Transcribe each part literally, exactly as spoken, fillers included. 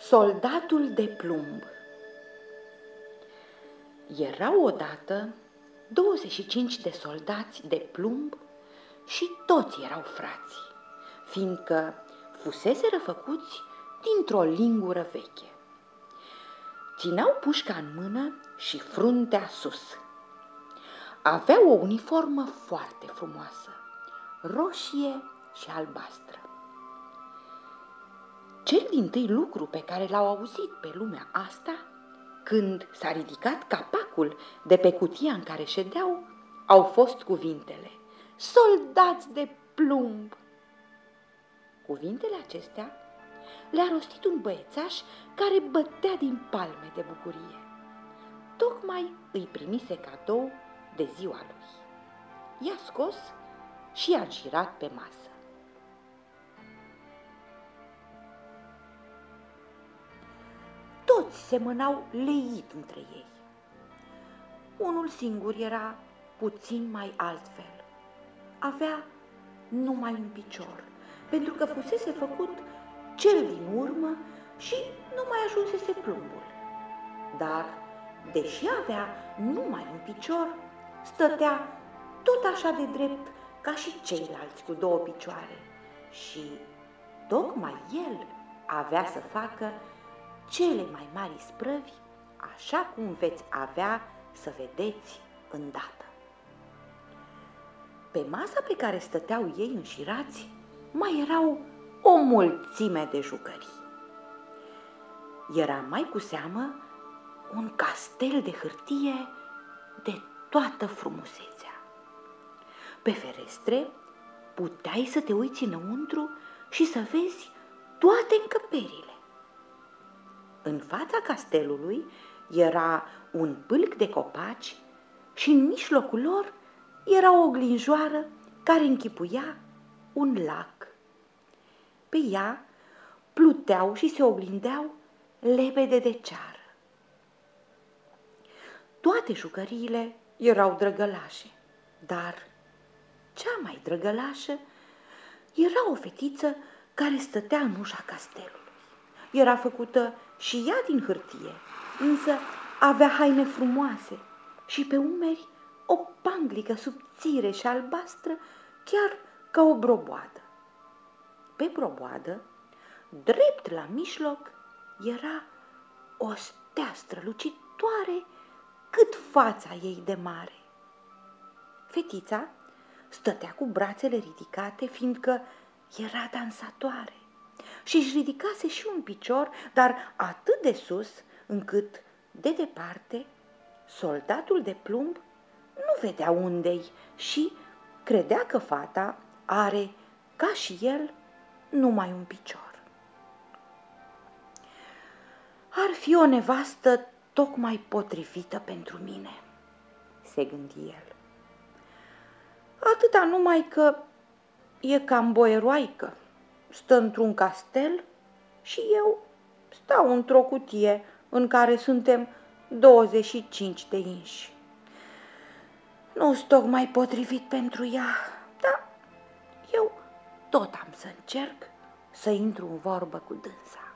Soldatul de plumb. Erau odată douăzeci și cinci de soldați de plumb și toți erau frați, fiindcă fuseseră făcuți dintr-o lingură veche. Țineau pușca în mână și fruntea sus. Aveau o uniformă foarte frumoasă, roșie și albastră. Cel dintâi lucru pe care l-au auzit pe lumea asta, când s-a ridicat capacul de pe cutia în care ședeau, au fost cuvintele: soldați de plumb! Cuvintele acestea le-a rostit un băiețaș care bătea din palme de bucurie. Tocmai îi primise cadou de ziua lui. I-a scos și i-a girat pe masă. Toți semănau leit între ei. Unul singur era puțin mai altfel. Avea numai un picior, pentru că fusese făcut cel din urmă și nu mai ajunsese plumbul. Dar, deși avea numai un picior, stătea tot așa de drept ca și ceilalți cu două picioare și tocmai el avea să facă cele mai mari isprăvi, așa cum veți avea să vedeți îndată. Pe masa pe care stăteau ei înșirați mai erau o mulțime de jucării. Era mai cu seamă un castel de hârtie de toată frumusețea. Pe ferestre puteai să te uiți înăuntru și să vezi toate încăperile. În fața castelului era un pâlc de copaci și în mijlocul lor era o glinjoară care închipuia un lac. Pe ea pluteau și se oglindeau lebede de ceară. Toate jucăriile erau drăgălașe, dar cea mai drăgălașă era o fetiță care stătea în ușa castelului. Era făcută și ea din hârtie, însă avea haine frumoase și pe umeri o panglică subțire și albastră, chiar ca o broboadă. Pe broboadă, drept la mijloc, era o stea strălucitoare cât fața ei de mare. Fetița stătea cu brațele ridicate, fiindcă era dansatoare și își ridicase și un picior, dar atât de sus, încât, de departe, soldatul de plumb nu vedea unde-i și credea că fata are, ca și el, numai un picior. Ar fi o nevastă tocmai potrivită pentru mine, se gândi el. Atâta numai că e cam boieroaică, stă într-un castel și eu stau într-o cutie în care suntem douăzeci și cinci de inși. Nu-s tocmai potrivit pentru ea, dar eu tot am să încerc să intru în vorbă cu dânsa.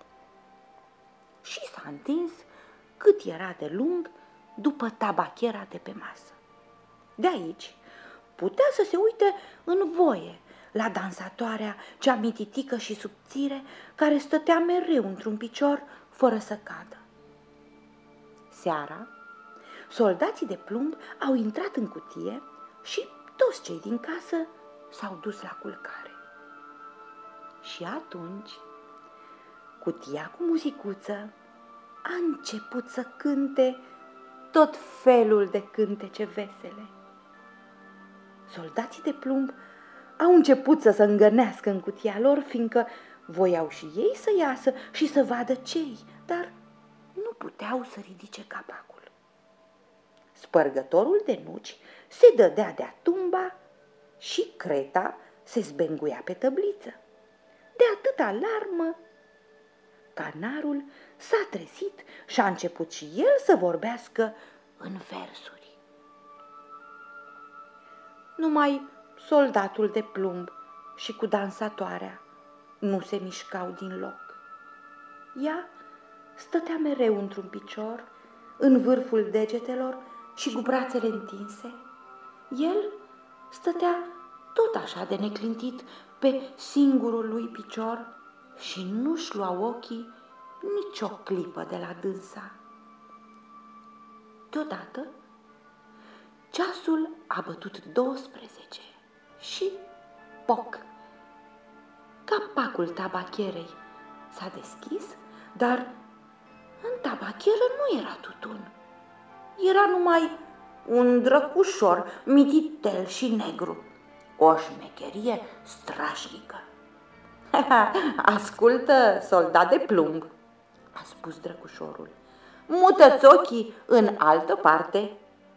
Și s-a întins cât era de lung după tabachera de pe masă. De aici putea să se uite în voie la dansatoarea cea mititică și subțire, care stătea mereu într-un picior fără să cadă. Seara, soldații de plumb au intrat în cutie și toți cei din casă s-au dus la culcare. Și atunci, cutia cu muzicuță a început să cânte tot felul de cântece vesele. Soldații de plumb au început să se îngănească în cutia lor, fiindcă voiau și ei să iasă și să vadă ce-i, dar nu puteau să ridice capacul. Spărgătorul de nuci se dădea de-a tumba și creta se zbenguia pe tăbliță. De atâta alarmă, canarul s-a trezit și a început și el să vorbească în versuri. Numai soldatul de plumb și cu dansatoarea nu se mișcau din loc. Ea stătea mereu într-un picior, în vârful degetelor și cu brațele întinse. El stătea tot așa de neclintit pe singurul lui picior și nu-și lua ochii nici o clipă de la dânsa. Deodată, ceasul a bătut douăsprezece și poc! Capacul tabacherei s-a deschis, dar în tabacheră nu era tutun. Era numai un drăcușor mititel și negru, o șmecherie strașnică. Ascultă, soldat de plumb, a spus drăcușorul, mută-ți ochii în altă parte.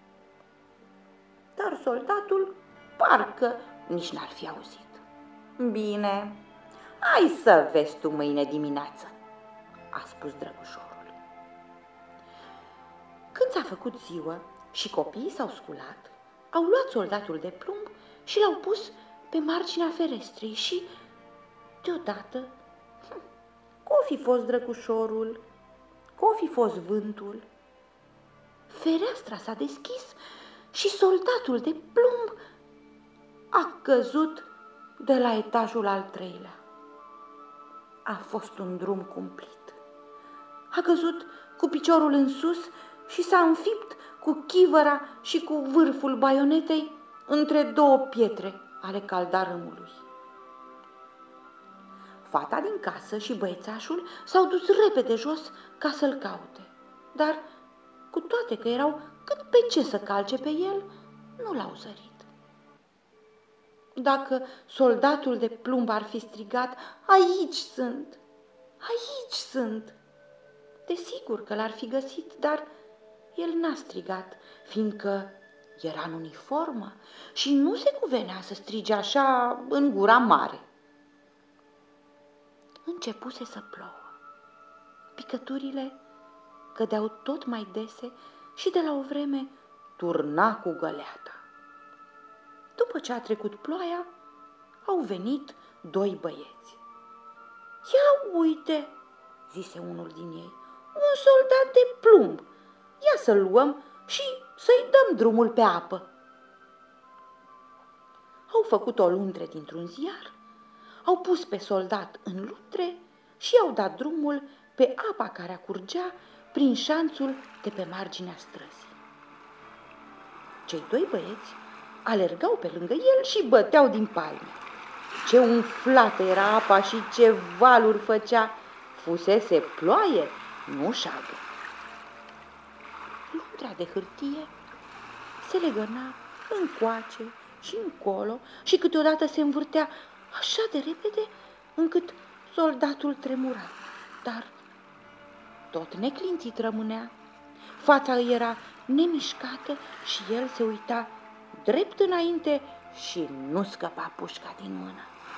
Dar soldatul parcă nici n-ar fi auzit. Bine, hai să vezi tu mâine dimineață, a spus drăgușorul. Când s-a făcut ziua și copiii s-au sculat, au luat soldatul de plumb și l-au pus pe marginea ferestrei și, deodată, c-o fi fost drăgușorul, c-o fi fost vântul, fereastra s-a deschis și soldatul de plumb a căzut de la etajul al treilea. A fost un drum cumplit. A căzut cu piciorul în sus și s-a înfipt cu chivăra și cu vârful baionetei între două pietre ale caldarâmului. Fata din casă și băiețașul s-au dus repede jos ca să-l caute, dar, cu toate că erau cât pe ce să calce pe el, nu l-au zărit. Dacă soldatul de plumb ar fi strigat, aici sunt, aici sunt, desigur că l-ar fi găsit, dar el n-a strigat, fiindcă era în uniformă și nu se cuvenea să strige așa în gura mare. Începuse să plouă. Picăturile cădeau tot mai dese și de la o vreme turna cu găleata. După ce a trecut ploaia, au venit doi băieți. Ia uite, zise unul din ei, un soldat de plumb. Ia să-l luăm și să-i dăm drumul pe apă. Au făcut o luntre dintr-un ziar, au pus pe soldat în luntre și i-au dat drumul pe apa care acurgea prin șanțul de pe marginea străzii. Cei doi băieți alergau pe lângă el și băteau din palme. Ce umflată era apa și ce valuri făcea! Fusese ploaie, nu șagă. Luntrea de hârtie se legăna încoace și încolo și câteodată se învârtea așa de repede încât soldatul tremura, dar tot neclintit rămânea. Fața îi era nemișcată și el se uita drept înainte și nu scăpa pușca din mână.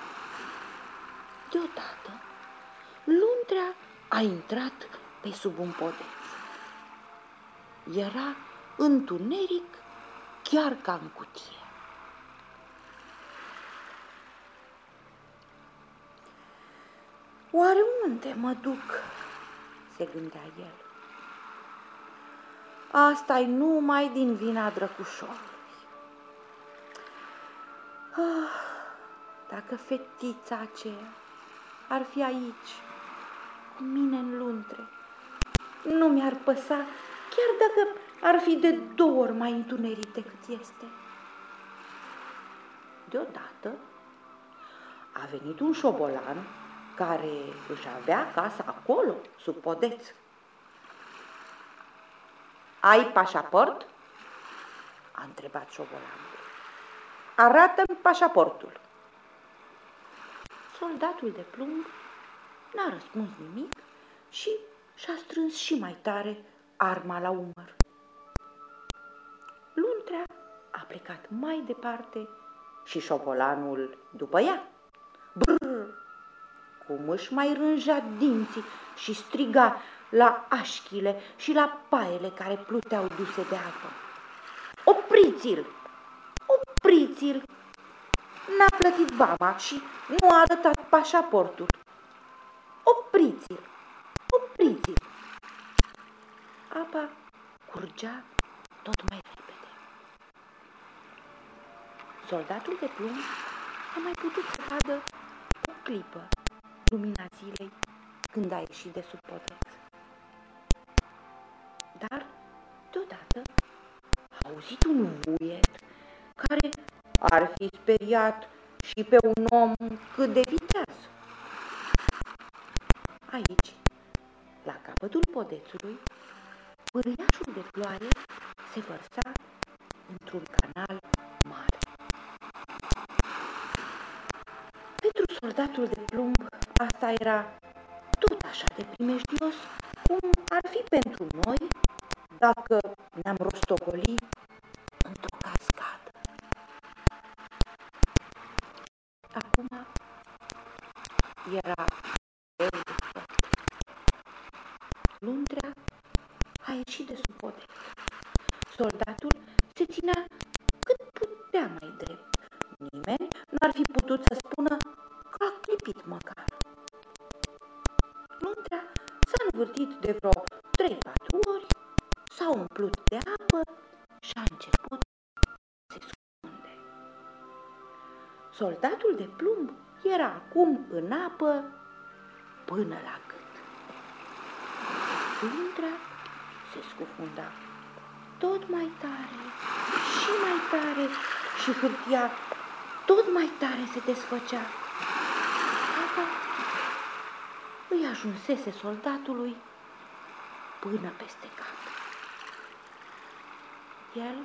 Deodată, luntrea a intrat pe sub un podeț. Era întuneric chiar ca în cutie. Oare unde mă duc? Se gândea el. Asta-i numai din vina drăcușorului. Ah, dacă fetița aceea ar fi aici, cu mine în luntre, nu mi-ar păsa, chiar dacă ar fi de două ori mai întuneric decât este. Deodată a venit un șobolan care își avea casa acolo, sub podeț. Ai pașaport? A întrebat șobolanul. Arată-mi pașaportul. Soldatul de plumb n-a răspuns nimic și și-a strâns și mai tare arma la umăr. Luntrea a plecat mai departe și șobolanul după ea. Brrr! Cum își mai rânja dinții și striga la așchile și la paiele care pluteau duse de apă. Opriți-l! Opriți-l! N-a plătit vama și nu a arătat pașaportul. Opriți-l! apa curgea tot mai repede. Soldatul de plumb a mai putut să vadă o clipă lumina zilei când a ieșit de sub podeț. Dar, deodată, a auzit un vuiet care ar fi speriat și pe un om cât de viteaz. Aici, la capătul podețului, pârâiașul de ploaie se vărsa într-un canal mare. Pentru soldatul de plumb, asta era tot așa de primejdios cum ar fi pentru noi dacă ne-am rostogoli într-o cascadă. Acum era greu de tot. Luntrea a ieșit de sub podeț. Soldatul se ținea cât putea mai drept. Nimeni n-ar fi putut să spună că a clipit măcar. Luntrea s-a învârtit de vreo trei-patru ori, s-a umplut de apă și a început să se scunde. Soldatul de plumb era acum în apă până la gât. Luntrea se scufunda tot mai tare și mai tare și hârtia tot mai tare se desfăcea. Apa îi ajunsese soldatului până peste cap. El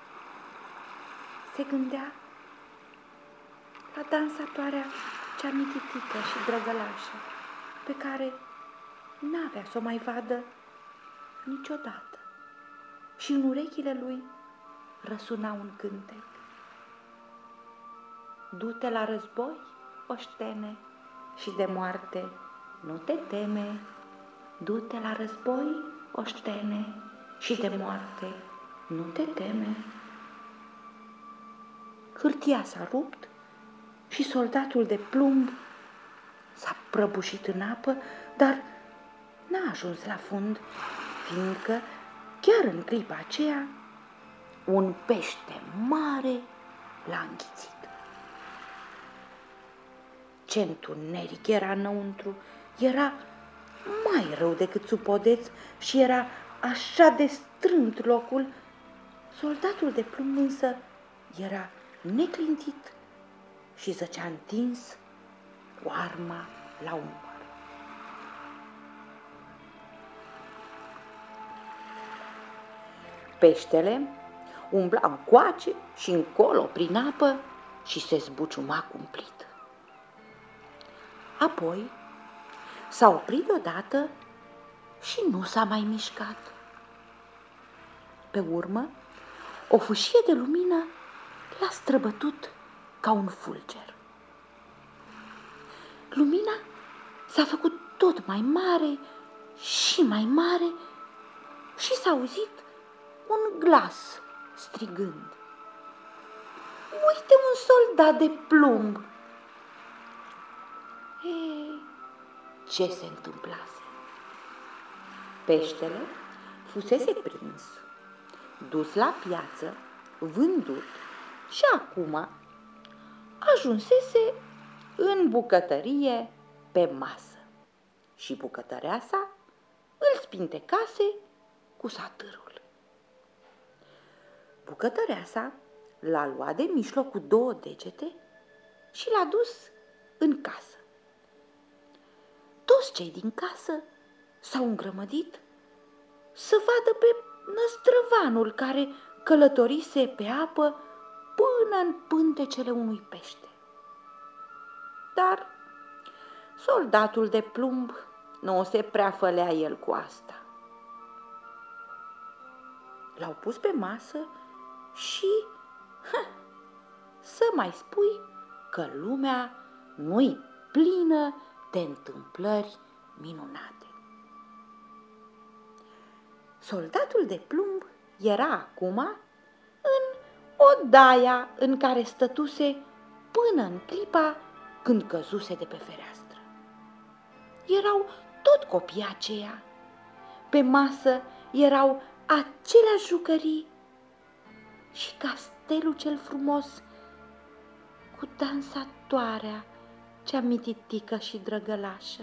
se gândea la dansatoarea cea mititică și drăgălașă, pe care n-avea să o mai vadă niciodată. Și în urechile lui răsuna un cântec. Du-te la război, oștene, și de moarte nu te teme. Du-te la război, oștene, și de moarte nu te teme. Hârtia s-a rupt și soldatul de plumb s-a prăbușit în apă, dar n-a ajuns la fund, fiindcă chiar în clipa aceea un pește mare l-a înghițit. Ce întuneric era înăuntru, era mai rău decât sub podeț și era așa de strâmt locul. Soldatul de plumb însă era neclintit și zăcea întins cu arma la umăr. Peștele umbla încoace și încolo prin apă și se zbuciuma cumplit. Apoi s-a oprit deodată și nu s-a mai mișcat. Pe urmă, o fâșie de lumină l-a străbătut ca un fulger. Lumina s-a făcut tot mai mare și mai mare și s-a auzit un glas strigând: uite un soldat de plumb! Ei, ce se întâmplase? Peștele fusese prins, dus la piață, vândut și acum ajunsese în bucătărie pe masă și bucătăreasa îl spintecase cu satârul. Bucătăreasa l-a luat de mijloc cu două degete și l-a dus în casă. Toți cei din casă s-au îngrămădit să vadă pe năstrăvanul care călătorise pe apă până în pântecele unui pește. Dar soldatul de plumb nu se prea fălea el cu asta. L-au pus pe masă și, ha, să mai spui că lumea nu-i plină de întâmplări minunate. Soldatul de plumb era acum în odaia în care stătuse până în clipa când căzuse de pe fereastră. Erau tot copiii aceia. Pe masă erau aceleași jucării și castelul cel frumos cu dansatoarea cea mititică și drăgălașă.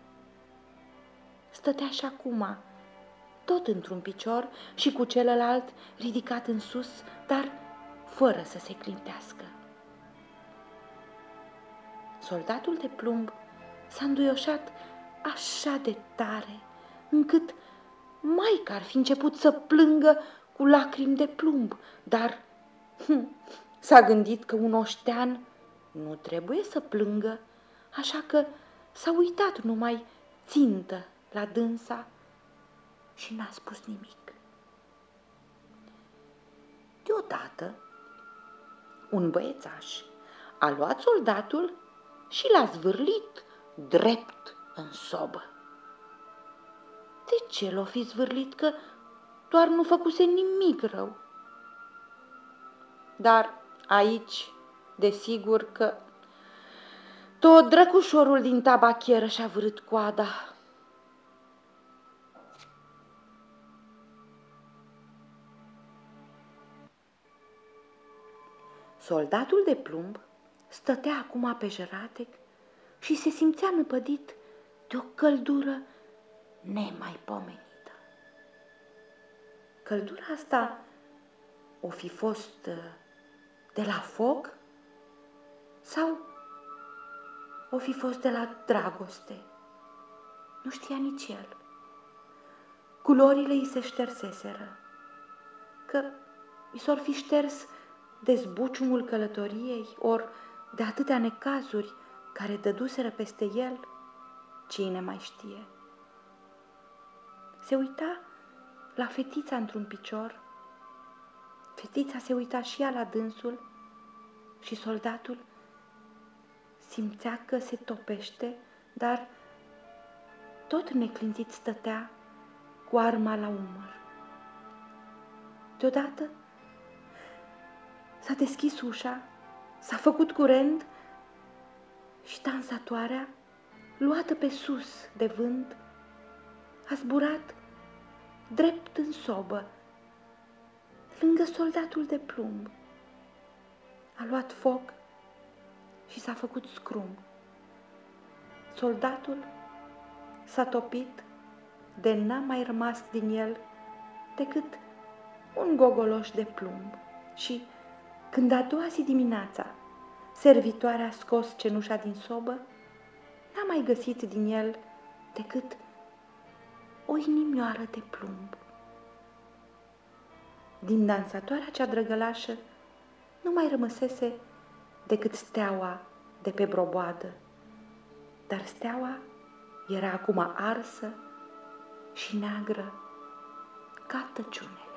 Stătea și acum, tot într-un picior și cu celălalt ridicat în sus, dar fără să se clintească. Soldatul de plumb s-a înduioșat așa de tare, încât maica ar fi început să plângă cu lacrimi de plumb, dar hm, s-a gândit că un oștean nu trebuie să plângă, așa că s-a uitat numai țintă la dânsa și n-a spus nimic. Deodată, un băiețaș a luat soldatul și l-a zvârlit drept în sobă. De ce l-o fi zvârlit? Că doar nu făcuse nimic rău. Dar aici, desigur că tot drăcușorul din tabachieră și-a vârât coada. Soldatul de plumb stătea acum pe jăratec și se simțea năpădit de o căldură nemaipomenită. Căldura asta o fi fost de la foc sau o fi fost de la dragoste? Nu știa nici el. Culorile îi se șterseseră, că i s-or fi șters de zbuciumul călătoriei, ori de atâtea necazuri care dăduseră peste el, cine mai știe. Se uita la fetița într-un picior, fetița se uita și ea la dânsul și soldatul simțea că se topește, dar tot neclintit stătea cu arma la umăr. Deodată s-a deschis ușa, s-a făcut curent și dansatoarea, luată pe sus de vânt, a zburat drept în sobă, lângă soldatul de plumb. A luat foc și s-a făcut scrum. Soldatul s-a topit de n-a mai rămas din el decât un gogoloș de plumb și, când a doua zi dimineața servitoarea a scos cenușa din sobă, n-a mai găsit din el decât o inimioară de plumb. Din dansatoarea cea drăgălașă nu mai rămăsese decât steaua de pe broboadă, dar steaua era acum arsă și neagră ca tăciune.